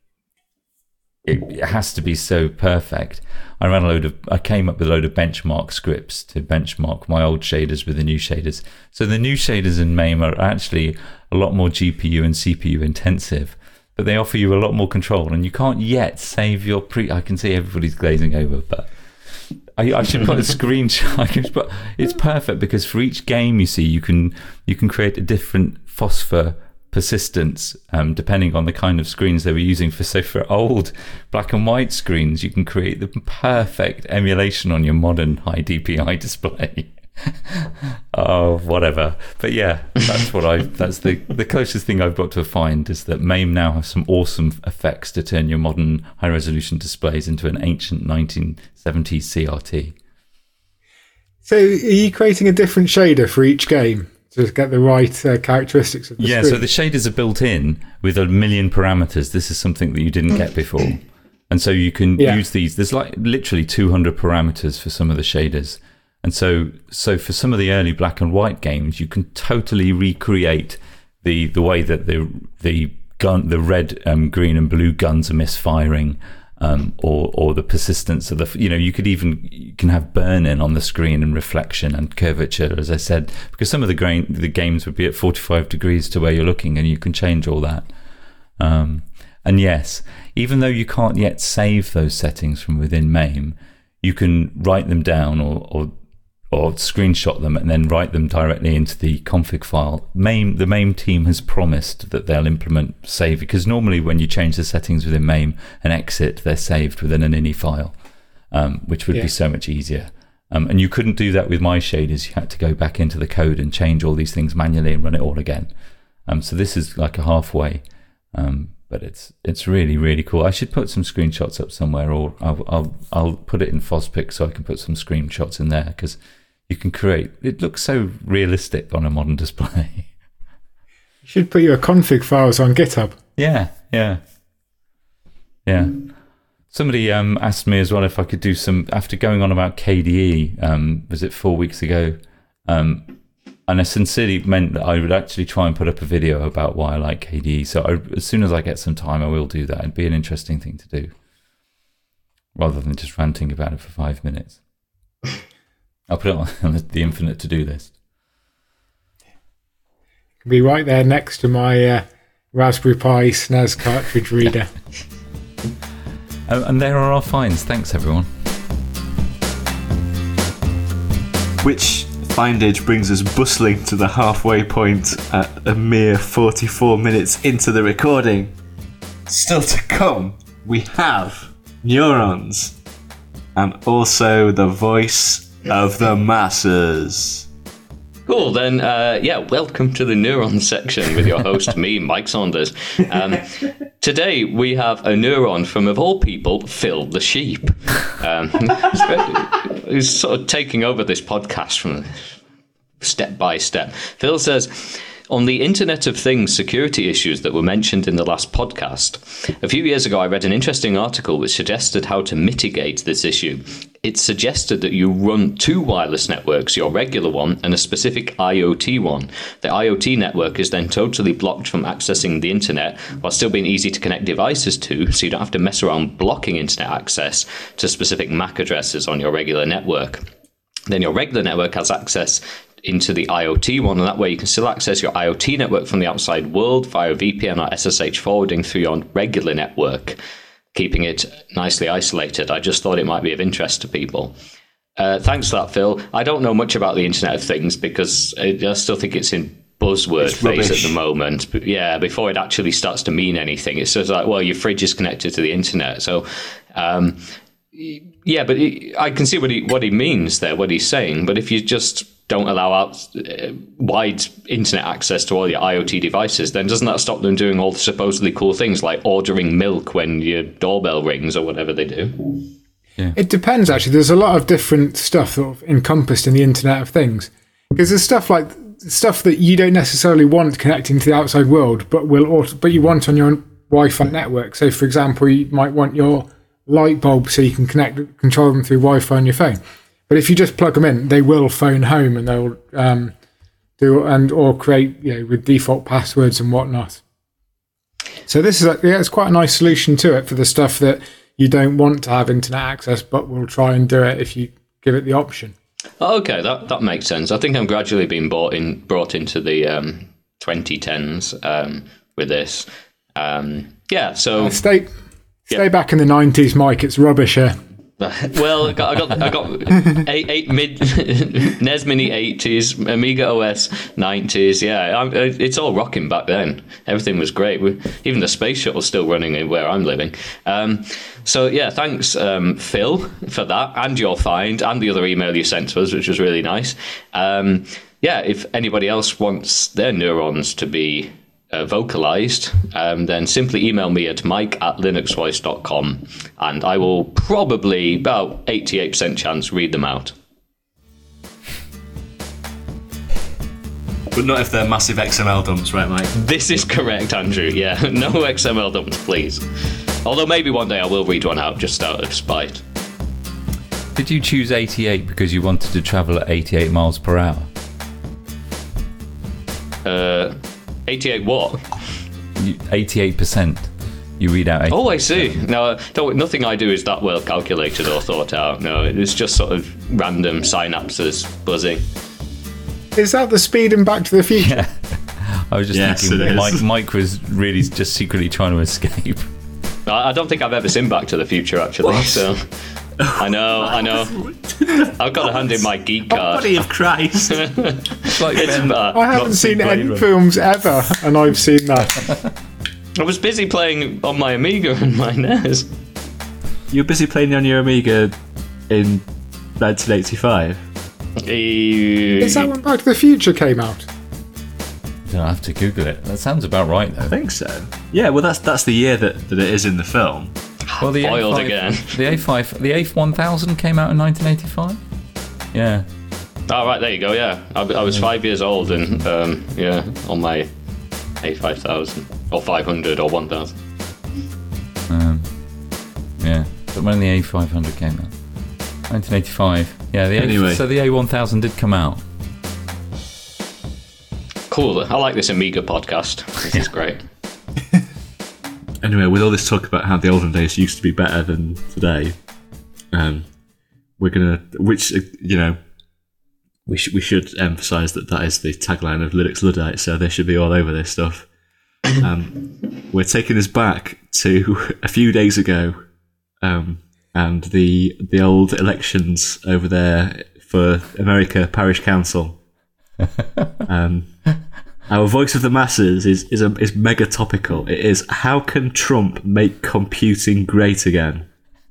it has to be so perfect. I came up with a load of benchmark scripts to benchmark my old shaders with the new shaders. So the new shaders in MAME are actually a lot more GPU and CPU intensive, but they offer you a lot more control, and you can't yet save your I can see everybody's glazing over, but I should put a screenshot. But it's perfect because for each game you see, you can create a different phosphor persistence depending on the kind of screens they were using. For old black and white screens, you can create the perfect emulation on your modern high DPI display. Oh, whatever. But yeah, that's the closest thing I've got to find is that MAME now has some awesome effects to turn your modern high resolution displays into an ancient 1970s CRT. So are you creating a different shader for each game to get the right characteristics of the screen? So the shaders are built in with 1 million parameters. This is something that you didn't get before. And so you can use these. There's like literally 200 parameters for some of the shaders. And so for some of the early black and white games, you can totally recreate the way that the red, green and blue guns are misfiring, or the persistence of the, you can have burn-in on the screen and reflection and curvature, as I said, because some of the games would be at 45 degrees to where you're looking, and you can change all that. And yes, even though you can't yet save those settings from within MAME, you can write them down or screenshot them and then write them directly into the config file. The MAME team has promised that they'll implement save, because normally when you change the settings within MAME and exit, they're saved within an ini file, which would be so much easier. And you couldn't do that with my shaders. You had to go back into the code and change all these things manually and run it all again. So this is like a halfway, but it's really, really cool. I should put some screenshots up somewhere, or I'll put it in FOSPIC so I can put some screenshots in there, because you can create, it looks so realistic on a modern display. You should put your config files on GitHub. Yeah. Somebody asked me as well if I could do some, after going on about KDE, was it 4 weeks ago? And I sincerely meant that I would actually try and put up a video about why I like KDE. So as soon as I get some time, I will do that. It'd be an interesting thing to do, rather than just ranting about it for 5 minutes. I'll put it on the infinite to-do list. It'll be right there next to my Raspberry Pi SNES cartridge reader. And there are our finds. Thanks, everyone. Which findage brings us bustling to the halfway point at a mere 44 minutes into the recording. Still to come, we have Neurons, and also the voice of the masses. Cool, then, welcome to the Neuron section with your host, me, Mike Saunders. Today, we have a neuron from, of all people, Phil the Sheep. Who's sort of taking over this podcast from step by step. Phil says, on the Internet of Things security issues that were mentioned in the last podcast, a few years ago I read an interesting article which suggested how to mitigate this issue. It suggested that you run two wireless networks, your regular one and a specific IoT one. The IoT network is then totally blocked from accessing the internet while still being easy to connect devices to, so you don't have to mess around blocking internet access to specific MAC addresses on your regular network. Then your regular network has access into the IoT one, and that way you can still access your IoT network from the outside world via VPN or SSH forwarding through your regular network, keeping it nicely isolated. I just thought it might be of interest to people. Thanks for that, Phil. I don't know much about the Internet of Things because I still think it's in buzzword phase at the moment. But yeah, before it actually starts to mean anything, it's just like, well, your fridge is connected to the internet. So, yeah, but I can see what he means there, what he's saying. But if you just don't allow out wide internet access to all your IoT devices, then doesn't that stop them doing all the supposedly cool things like ordering milk when your doorbell rings or whatever they do? Yeah. It depends, actually. There's a lot of different stuff sort of encompassed in the Internet of Things. Because there's stuff that you don't necessarily want connecting to the outside world, but you want on your Wi-Fi network. So, for example, you might want your light bulb so you can control them through Wi-Fi on your phone. But if you just plug them in, they will phone home and they'll or create with default passwords and whatnot. So this is it's quite a nice solution to it for the stuff that you don't want to have internet access, but will try and do it if you give it the option. Okay, that makes sense. I think I'm gradually being brought into the 2010s with this. So stay back in the 90s, Mike. It's rubbish here. Well, I got eight mid NES Mini 80s, Amiga OS 90s. Yeah, it's all rocking back then. Everything was great. Even the space shuttle's still running where I'm living. So yeah, thanks Phil for that, and your find, and the other email you sent to us, which was really nice. If anybody else wants their neurons to be vocalized, then simply email me at mike@linuxvoice.com, and I will probably, about 88% chance, read them out. But not if they're massive XML dumps, right, Mike? This is correct, Andrew. Yeah, no XML dumps, please. Although maybe one day I will read one out just out of spite. Did you choose 88 because you wanted to travel at 88 miles per hour? 88 what? 88%. You read out. Oh, I see. No, nothing I do is that well calculated or thought out. No, it's just sort of random synapses buzzing. Is that the speed in Back to the Future? Yeah. I was just thinking Mike was really just secretly trying to escape. I don't think I've ever seen Back to the Future, actually. What? So I know. I've got to hand in my geek card. Body of Christ. I haven't seen any films ever, and I've seen that. I was busy playing on my Amiga and my NES. You were busy playing on your Amiga in 1985? Is that when Back to the Future came out? I have to Google it. That sounds about right, though. I think so. Yeah, well, that's the year that it is in the film. Well, the Foiled again. The A1000 came out in 1985. Yeah. Oh, right, there you go. Yeah, I was 5 years old, and on my A5000 or 500 or 1000. Yeah, but when the A500 came out, 1985. Yeah. So the A1000 did come out. Cool. I like this Amiga podcast. This is great. Anyway, with all this talk about how the olden days used to be better than today, we're gonna, we should emphasise that is the tagline of Linux Luddite, so they should be all over this stuff. We're taking us back to a few days ago, and the old elections over there for America Parish Council. Our voice of the masses is mega topical. It is, how can Trump make computing great again?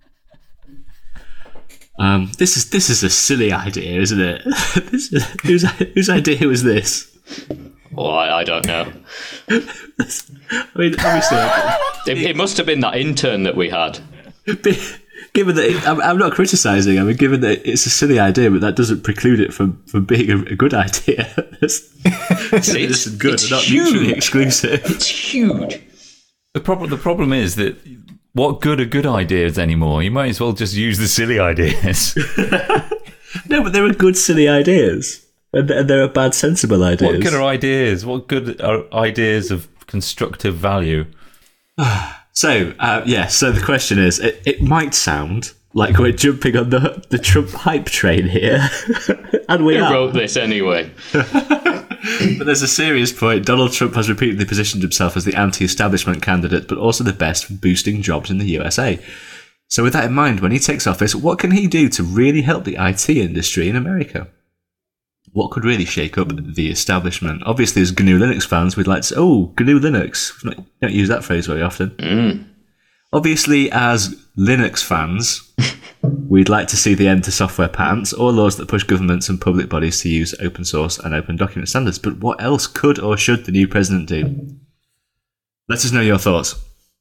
This is a silly idea, isn't it? Whose idea was this? Well, I don't know. I mean, obviously, it must have been that intern that we had. Given that I'm not criticising. I mean, given that it's a silly idea, but that doesn't preclude it from being a good idea. It's good, it's not huge. mutually exclusive. It's huge. The problem is that what good are good ideas anymore? You might as well just use the silly ideas. No, but there are good silly ideas, and there are bad sensible ideas. What good are ideas? What good are ideas of constructive value? So the question is, it might sound like we're jumping on the Trump hype train here, and we Who are. wrote this anyway? But there's a serious point. Donald Trump has repeatedly positioned himself as the anti-establishment candidate, but also the best for boosting jobs in the USA. So with that in mind, when he takes office, what can he do to really help the IT industry in America? What could really shake up the establishment? Obviously, as GNU Linux fans, we'd like to say, GNU Linux. We don't use that phrase very often. Obviously, as Linux fans, we'd like to see the end to software patents or laws that push governments and public bodies to use open source and open document standards. But what else could or should the new president do? Let us know your thoughts.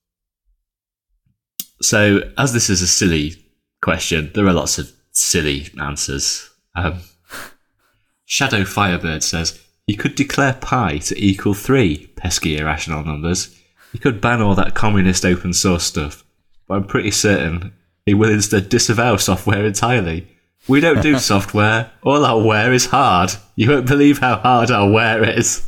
So, as this is a silly question, there are lots of silly answers. Shadow Firebird says, he could declare pi to equal 3, pesky irrational numbers. He could ban all that communist open source stuff. But I'm pretty certain he will instead disavow software entirely. We don't do software. All our ware is hard. You won't believe how hard our ware is.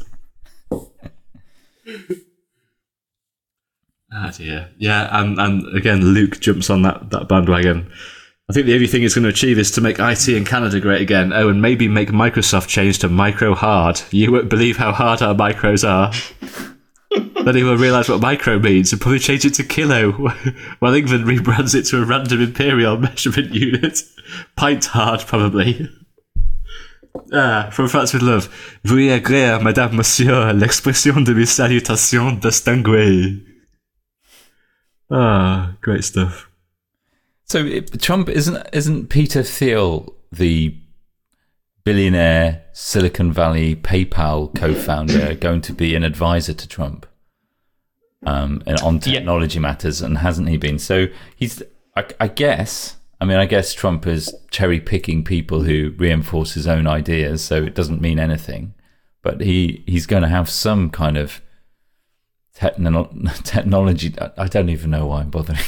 Ah, dear. Yeah, and again, Luke jumps on that bandwagon. I think the only thing it's going to achieve is to make IT in Canada great again. Oh, and maybe make Microsoft change to micro hard. You won't believe how hard our micros are. Then he will realise what micro means and probably change it to kilo, while England rebrands it to a random imperial measurement unit. Pint hard, probably. From France with Love. Veuillez agréer, Madame, Monsieur, l'expression de mes salutations distinguées. Great stuff. So Trump isn't Peter Thiel the billionaire Silicon Valley PayPal co-founder going to be an advisor to Trump on technology matters, and hasn't he been? So he's, I guess Trump is cherry picking people who reinforce his own ideas, so it doesn't mean anything. But he's going to have some kind of technology. I don't even know why I'm bothering.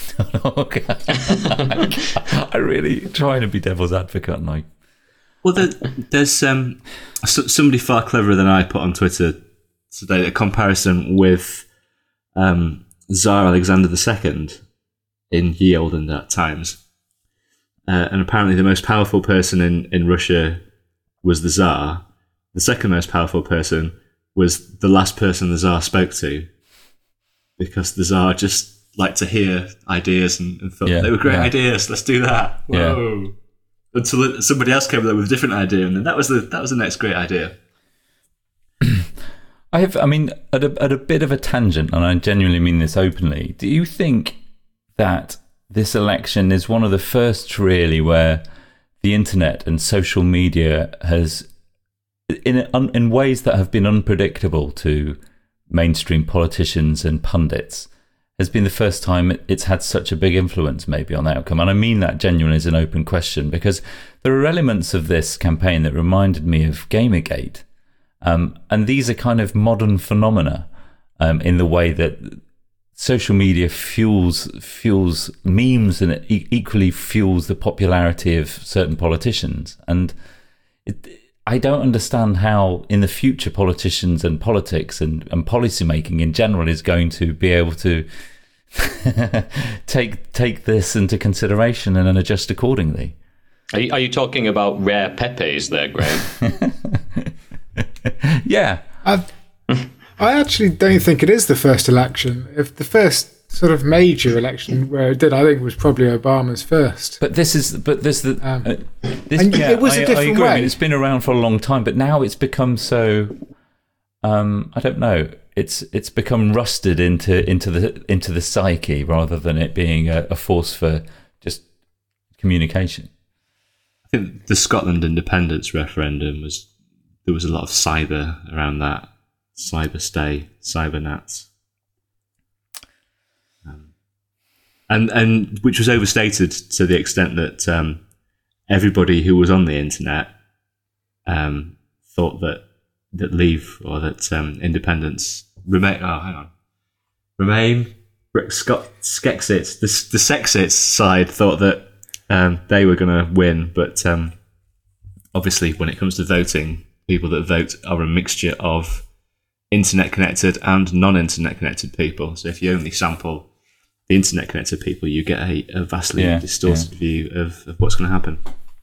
I really trying to be devil's advocate, and well, there's somebody far cleverer than I put on Twitter today a comparison with Tsar Alexander II in ye olden times. And apparently the most powerful person in Russia was the Tsar. The second most powerful person was the last person the Tsar spoke to, because the Tsar just liked to hear ideas and thought they were great ideas. Let's do that. Whoa! Yeah. Until somebody else came up with a different idea, and then that was the next great idea. I mean, at a bit of a tangent, and I genuinely mean this openly. Do you think that this election is one of the first, really, where the internet and social media has, in ways that have been unpredictable to mainstream politicians and pundits, has been the first time it's had such a big influence maybe on the outcome? And I mean that genuinely as an open question, because there are elements of this campaign that reminded me of Gamergate. And these are kind of modern phenomena in the way that social media fuels memes, and it equally fuels the popularity of certain politicians. And I don't understand how in the future politicians and politics and policy making in general is going to be able to take this into consideration and then adjust accordingly. Are you talking about rare Pepes there, Graham? Yeah. I actually don't think it is the first election. If the first sort of major election where it did, I think, was probably Obama's first. It was a different way. I mean, it's been around for a long time, but now it's become so. I don't know. It's become rusted into the psyche rather than it being a force for just communication. I think the Scotland independence referendum there was a lot of cyber around that. Cyberstay, cybernats. And which was overstated to the extent that everybody who was on the internet thought that Leave or that independence Remain. Oh, hang on. Remain. Skexit. The Sexit side thought that they were going to win, but obviously, when it comes to voting, people that vote are a mixture of internet-connected and non-internet connected people. So if you only sample the internet-connected people, you get a vastly distorted view of what's going to happen.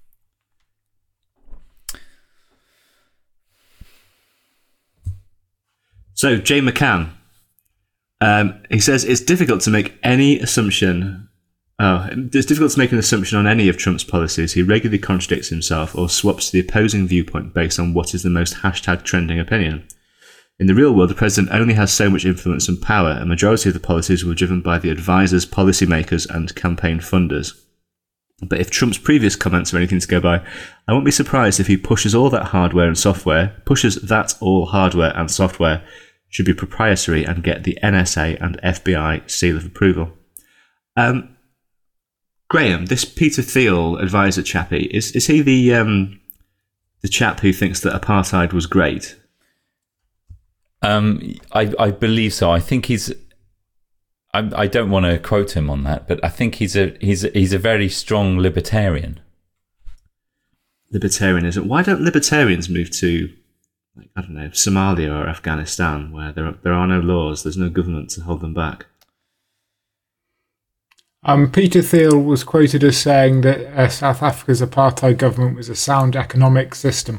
So, Jay McCann, he says it's difficult to make any assumption. It's difficult to make an assumption on any of Trump's policies. He regularly contradicts himself or swaps to the opposing viewpoint based on what is the most #trending opinion. In the real world, the president only has so much influence and power. A majority of the policies were driven by the advisors, policymakers, and campaign funders. But if Trump's previous comments are anything to go by, I won't be surprised if he pushes all hardware and software should be proprietary and get the NSA and FBI seal of approval. Graham, this Peter Thiel advisor chappie, is he the chap who thinks that apartheid was great? I believe so. I think he's. I don't want to quote him on that, but I think he's a very strong libertarian. Libertarianism. Why don't libertarians move to, I don't know, Somalia or Afghanistan, where there are no laws, there's no government to hold them back? Peter Thiel was quoted as saying that South Africa's apartheid government was a sound economic system,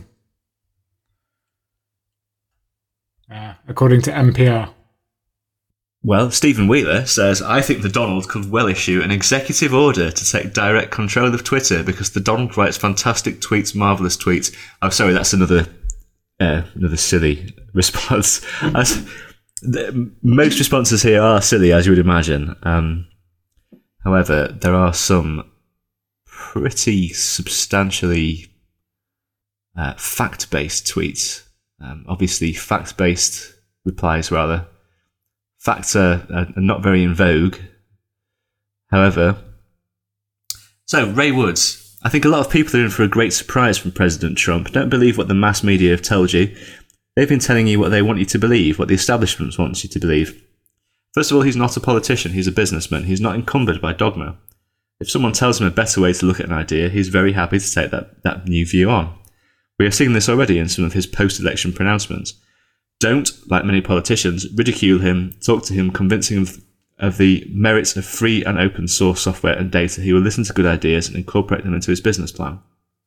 according to NPR. Well, Stephen Wheeler says, I think the Donald could well issue an executive order to take direct control of Twitter because the Donald writes fantastic tweets, marvellous tweets. Oh, sorry, that's another silly response. Most responses here are silly, as you would imagine. However, there are some pretty substantially fact-based tweets. Obviously, fact-based replies, rather. Facts are not very in vogue. However, so Ray Woods. I think a lot of people are in for a great surprise from President Trump. Don't believe what the mass media have told you. They've been telling you what they want you to believe, what the establishment wants you to believe. First of all, he's not a politician. He's a businessman. He's not encumbered by dogma. If someone tells him a better way to look at an idea, he's very happy to take that new view on. We are seeing this already in some of his post-election pronouncements. Don't, like many politicians, ridicule him, talk to him, convince him of the merits of free and open source software and data. He will listen to good ideas and incorporate them into his business plan.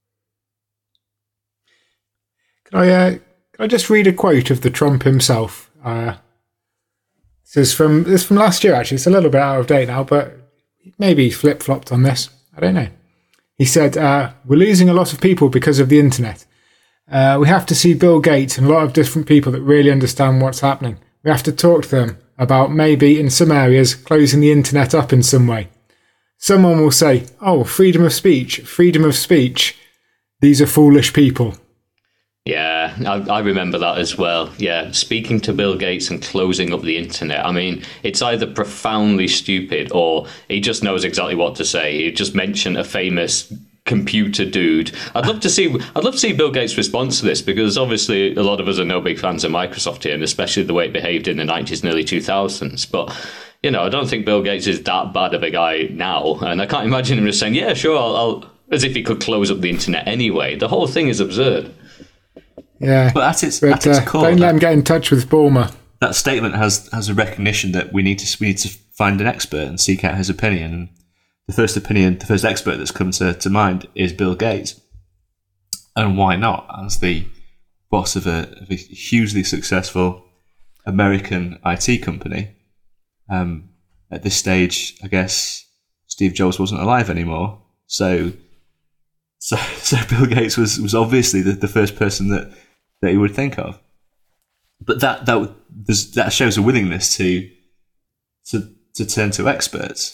Can I just read a quote of the Trump himself? This is from last year, actually. It's a little bit out of date now, but maybe he flip-flopped on this. I don't know. He said, we're losing a lot of people because of the internet. We have to see Bill Gates and a lot of different people that really understand what's happening. We have to talk to them about maybe in some areas closing the internet up in some way. Someone will say, oh, freedom of speech. These are foolish people. Yeah, I remember that as well. Yeah, speaking to Bill Gates and closing up the internet. I mean, it's either profoundly stupid or he just knows exactly what to say. He just mentioned a famous computer dude. I'd love to see Bill Gates' response to this, because obviously a lot of us are no big fans of Microsoft here, and especially the way it behaved in the 90s and early 2000s. But I don't think Bill Gates is that bad of a guy now, and I can't imagine him just saying, yeah, sure, I'll as if he could close up the internet anyway. The whole thing is absurd. Yeah, but at its core, don't let him get in touch with Bulmer. That statement has a recognition that we need to find an expert and seek out his opinion. And the first expert that's come to mind is Bill Gates. And why not? As the boss of a hugely successful American IT company. At this stage, I guess Steve Jobs wasn't alive anymore, so Bill Gates was obviously the first person that he would think of. But that shows a willingness to turn to experts.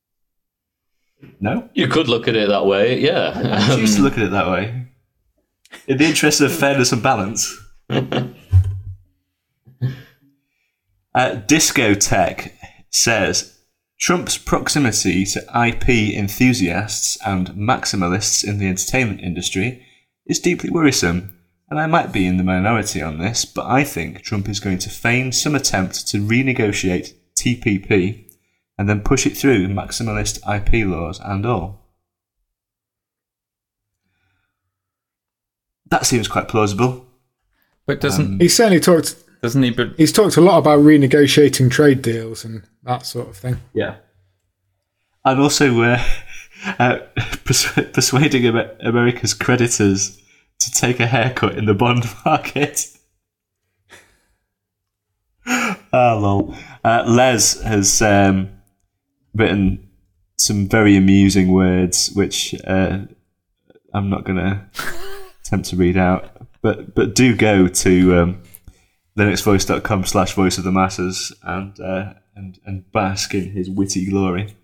No? You could look at it that way, yeah. I choose to look at it that way. In the interest of fairness and balance. Discotech says, Trump's proximity to IP enthusiasts and maximalists in the entertainment industry is deeply worrisome, and I might be in the minority on this, but I think Trump is going to feign some attempt to renegotiate TPP and then push it through maximalist IP laws and all. That seems quite plausible. But doesn't he certainly talked? Doesn't he? But he's talked a lot about renegotiating trade deals and that sort of thing. Yeah, and also persuading America's creditors to take a haircut in the bond market. Lol. Les has written some very amusing words, which I'm not going to attempt to read out, but do go to linuxvoice.com/voice of the masses and bask in his witty glory.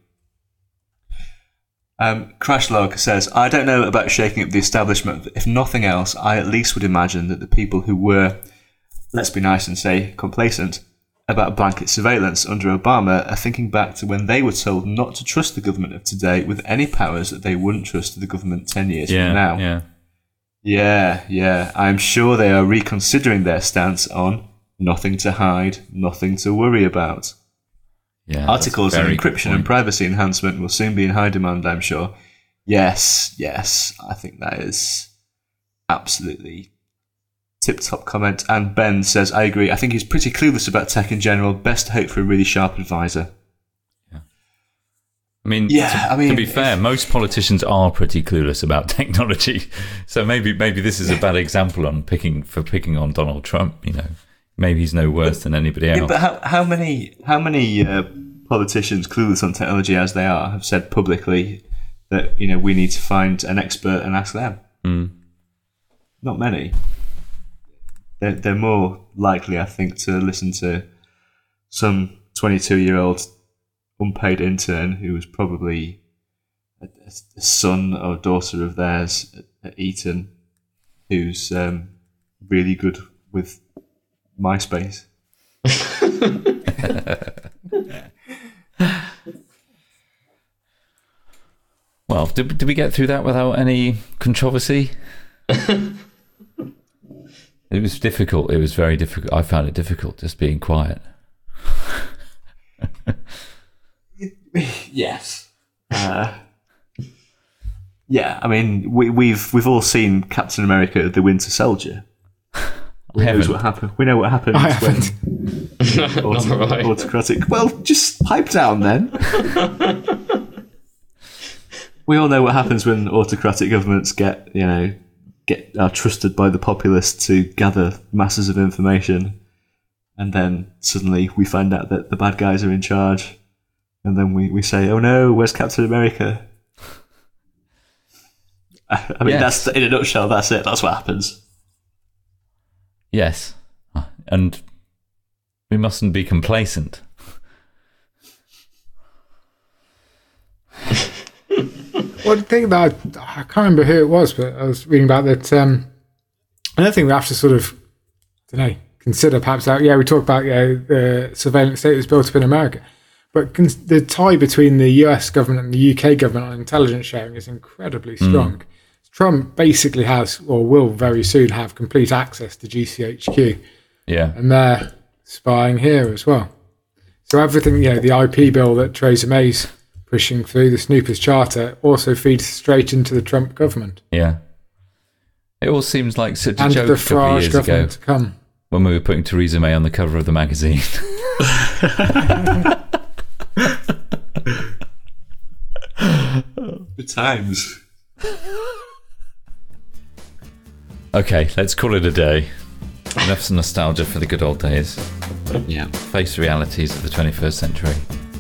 Crashlog says, I don't know about shaking up the establishment, but if nothing else, I at least would imagine that the people who were, let's be nice and say, complacent about blanket surveillance under Obama are thinking back to when they were told not to trust the government of today with any powers that they wouldn't trust the government 10 years from now. Yeah. I'm sure they are reconsidering their stance on nothing to hide, nothing to worry about. Yeah, articles on encryption and privacy enhancement will soon be in high demand, I'm sure. Yes, I think that is absolutely tip-top comment. And Ben says, I agree. I think he's pretty clueless about tech in general. Best to hope for a really sharp advisor. Yeah. To be fair, most politicians are pretty clueless about technology. So maybe this is a bad example on picking on Donald Trump, Maybe he's no worse than anybody else. Yeah, but how many politicians, clueless on technology as they are, have said publicly that we need to find an expert and ask them? Not many. They're more likely, I think, to listen to some 22-year-old unpaid intern who was probably a son or daughter of theirs at Eton, who's really good with MySpace. Well, did we get through that without any controversy? It was difficult. It was very difficult. I found it difficult just being quiet. Yes. Yeah, I mean, we've all seen Captain America: The Winter Soldier. We know what happens I when haven't. autocratic. Well, just pipe down then. We all know what happens when autocratic governments are trusted by the populace to gather masses of information, and then suddenly we find out that the bad guys are in charge, and then we say, "Oh no, where's Captain America?" I mean, Yes. that's in a nutshell. That's it. That's what happens. Yes, and we mustn't be complacent. One thing that I can't remember who it was, but I was reading about that. Another thing we have to sort of, consider perhaps that. Yeah, we talk about the surveillance state that's built up in America, but the tie between the US government and the UK government on intelligence sharing is incredibly strong. Trump basically has, or will very soon have, complete access to GCHQ, Yeah, and they're spying here as well. So everything, the IP bill that Theresa May's pushing through, the Snoopers Charter, also feeds straight into the Trump government. yeah. It all seems like such a And joke the a couple of Farage years ago government to come. when we were putting Theresa May on the cover of the magazine. Good times. Okay, let's call it a day. Enough nostalgia for the good old days. Yeah. Face the realities of the 21st century.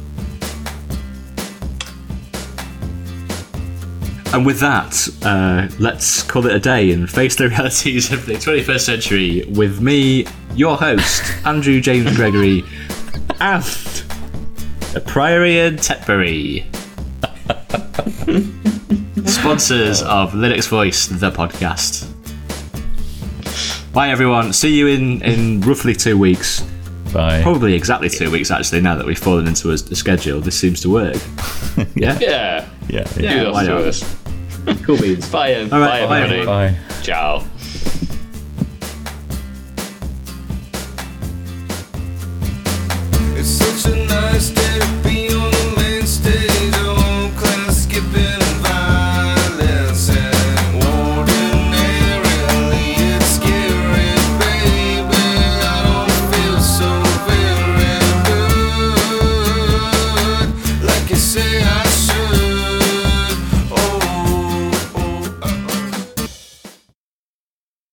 And with that, let's call it a day and face the realities of the 21st century with me, your host, Andrew James Gregory, and the Priory and Tetbury, sponsors of Linux Voice, the podcast. Bye, everyone. See you in roughly 2 weeks. Bye. Probably exactly 2 weeks, actually, now that we've fallen into a schedule. This seems to work. Yeah? Yeah. Yeah. Yeah, Kudos why to not? us. Cool beans. Bye, All right, bye, bye, everybody. Bye. Ciao.